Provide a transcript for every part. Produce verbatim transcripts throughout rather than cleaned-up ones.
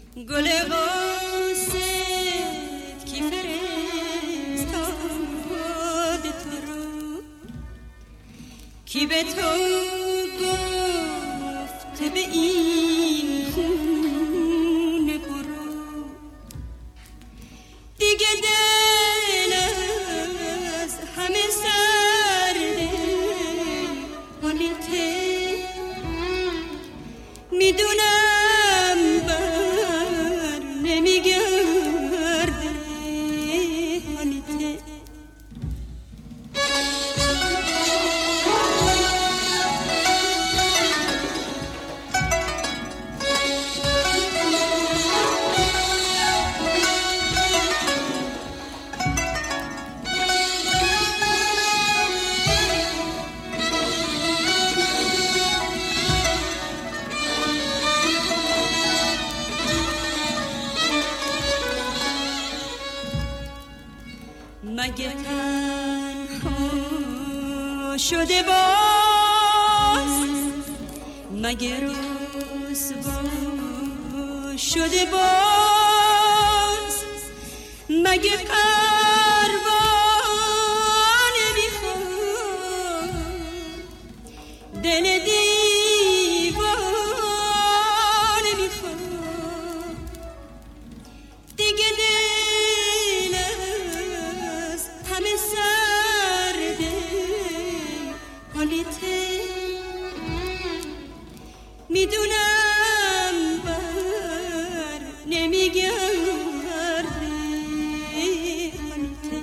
گل قاصد کی فرستاد تو رو، کی به تو گفت به این خونه برو. دیگه دل از همه سرده حالیته، میدونم بر نمیگرده حالیته. مگه تنها شده باز، مگه رسوا شده باز، مگه پروانه میخواد دل دیوانه میخواد. دیگه دل از همه سرده حالیته، میدونم بر نمیگرده حالیته.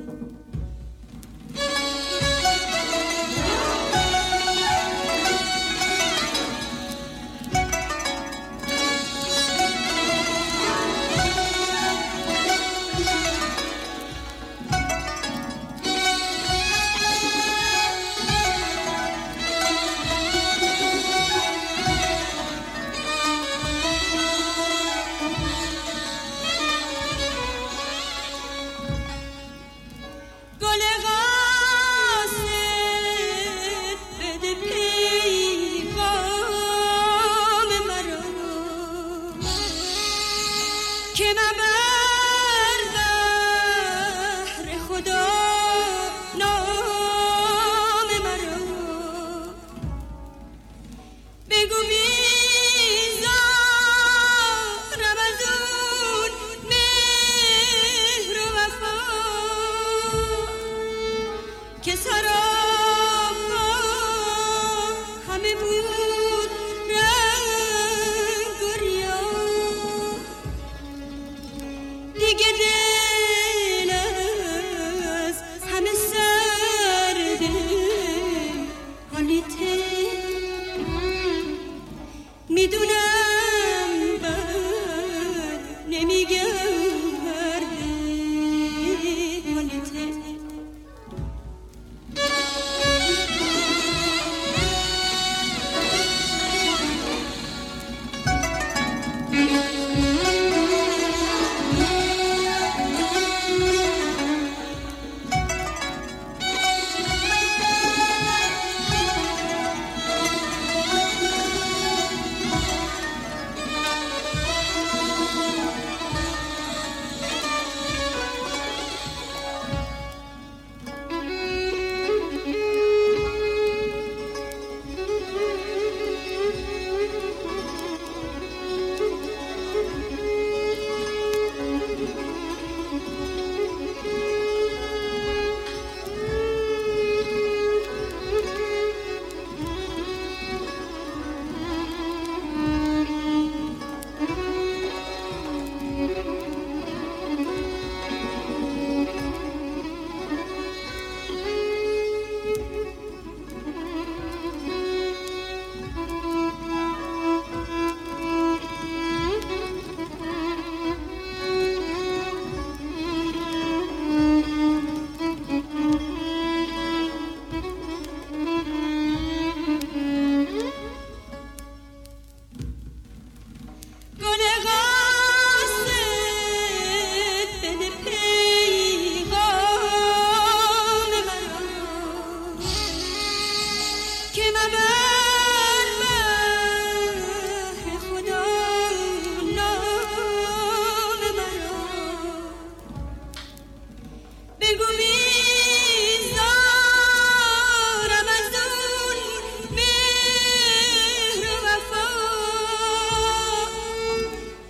که من بر بحر خدا نام مرا، بگو بیزارم از اون مهر و وفا که سراپا همه بود رنگ و ریا. دیگه دل از همه سرده حالیته، میدونم بر نمیگرده حالیته.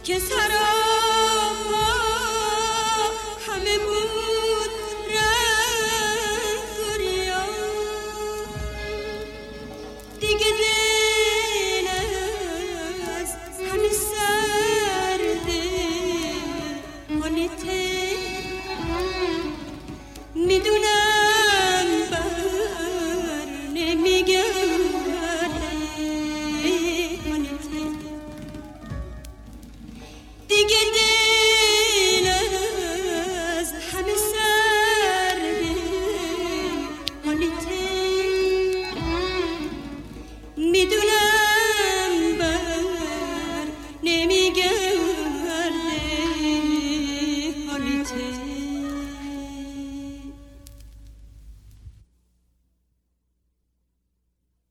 که سراپا همه بود رنگ و ریا. دیگه دل از همه سرده حالته، میدونم بر نمیگرده حالته. دیگه دل از همه سرده حالته، میدونم بر نمیگرده حالته.